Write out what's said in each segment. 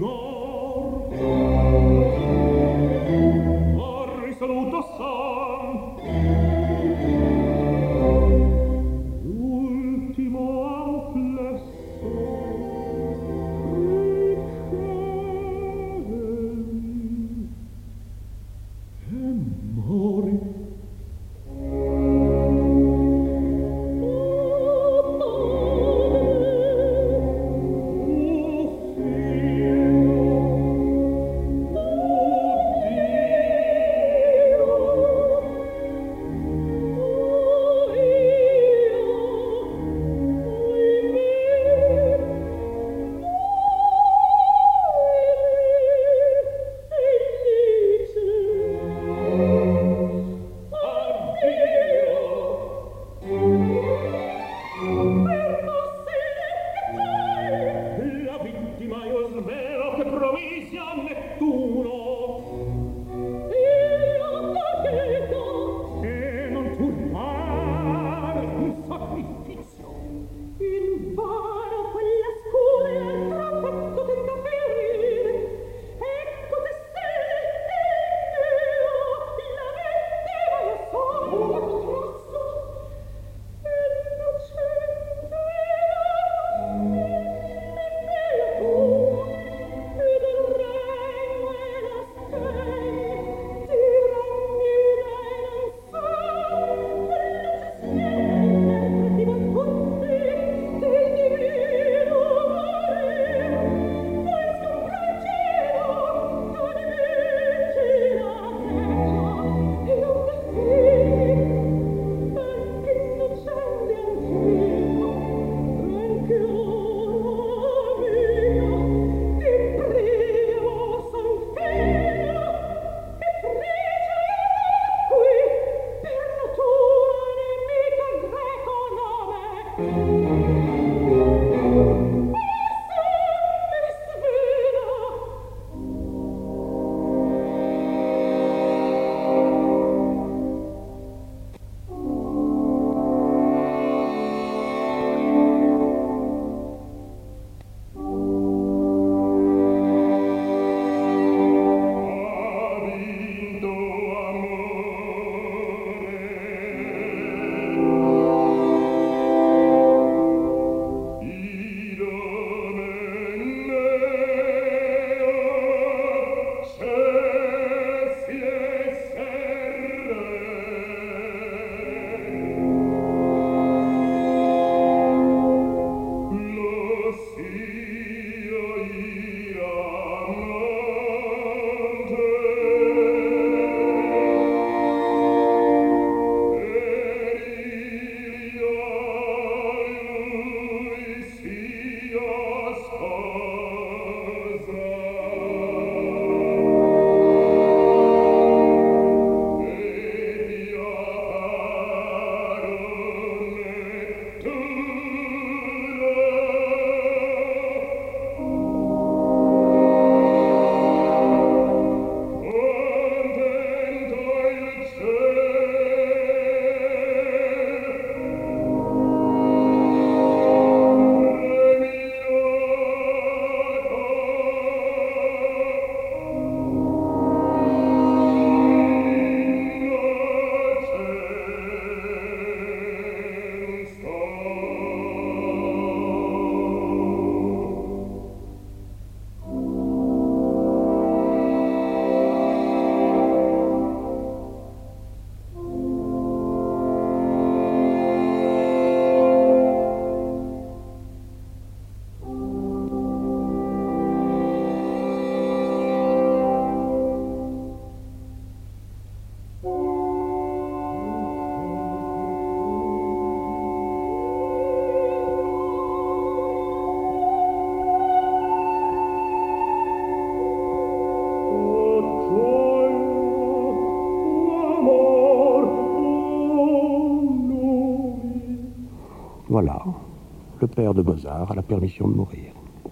Voilà, le père de Mozart a la permission de mourir.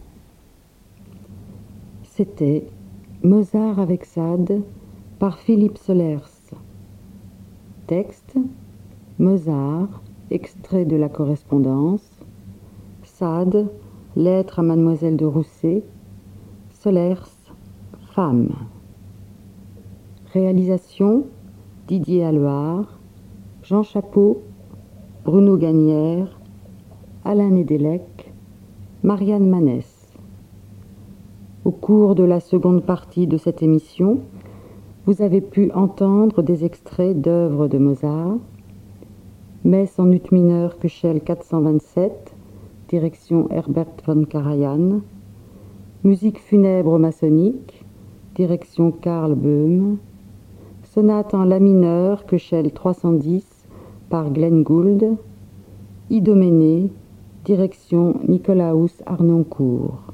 C'était Mozart avec Sade par Philippe Solers. Texte, Mozart, extrait de la correspondance. Sade, lettre à Mademoiselle de Rousset. Solers, femme. Réalisation Didier Alloire, Jean Chapeau, Bruno Gagnère, Alain Nédélec, Marianne Manès. Au cours de la seconde partie de cette émission, vous avez pu entendre des extraits d'œuvres de Mozart, Messe en ut mineur Köchel 427, direction Herbert von Karajan, Musique funèbre maçonnique, direction Karl Böhm, Sonate en la mineur Köchel 310 par Glenn Gould, Idoménée, direction Nicolaus Harnoncourt.